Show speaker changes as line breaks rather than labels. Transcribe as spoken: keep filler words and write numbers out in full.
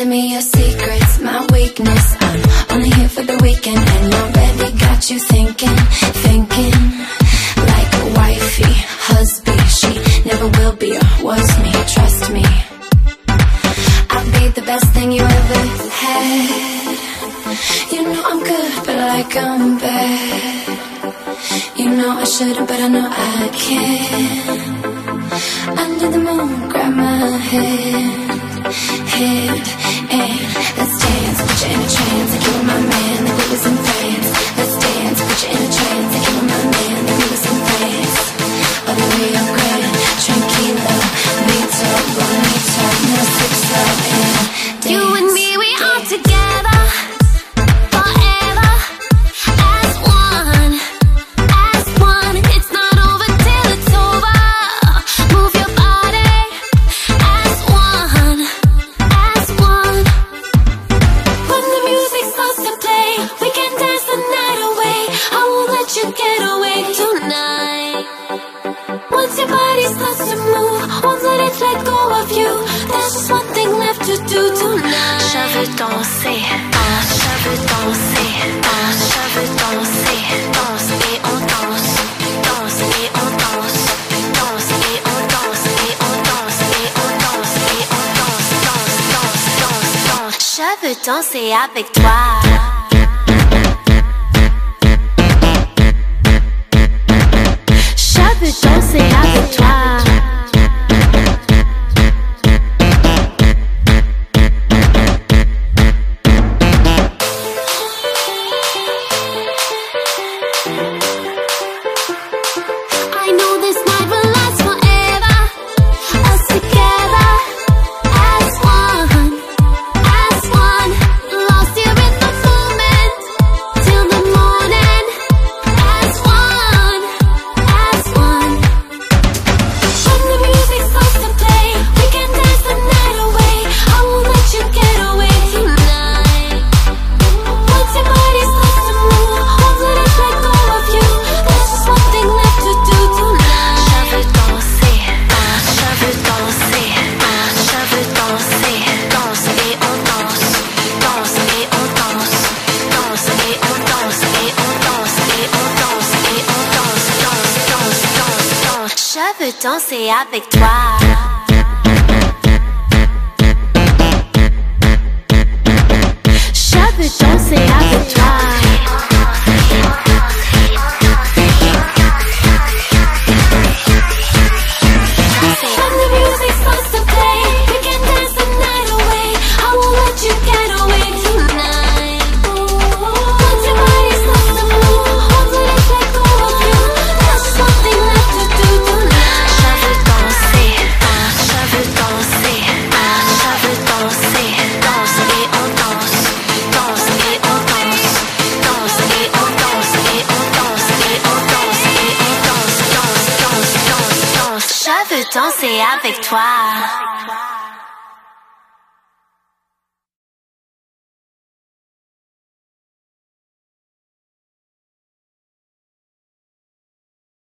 telling me your secrets, my weakness. I'm only here for the weekend and already got you thinking, thinking like a wifey, husband. She never will be or was me, trust me. I'll be the best thing you ever had. You know I'm good, but like I'm bad. You know I shouldn't, but I know I can. Under the moon, grab my hand, hand, and let's dance. Put you in a trance, like you were my man, like we was in France. Let's dance, put you in a trance, like you were my man, like we was in France. All the way up grand, tranquilo, vito, bonito, no six love and dance.
You and me, we are together forever as one, as one. It's not over till it's over. Move your body as one, as one. When the music starts to play, we can dance the night away. I won't let you get away tonight. Once your body starts to move, won't let it let go of you. There's just one thing left to do tonight. Je veux danser, ah, je veux danser, ah, je veux danser, danse et on danse, danse et on danse, danse et on danse et on danse et on danse et on danse, danse, danse, danse, danse. Je veux danser avec toi. Je veux danser avec toi. Je veux danser avec toi. Je veux danser avec toi. When the music starts to play, we can dance the night away. I won't let you get away tonight. Once your body starts to move, won't let it let go of you. There's just one thing left to do tonight. Je veux danser, ah, je veux danser, ah, je veux danser, danse et on danse, danse et on danse, danse et on danse et on danse et on danse et on danse, danse, danse, danse, danse. Je veux danser avec toi.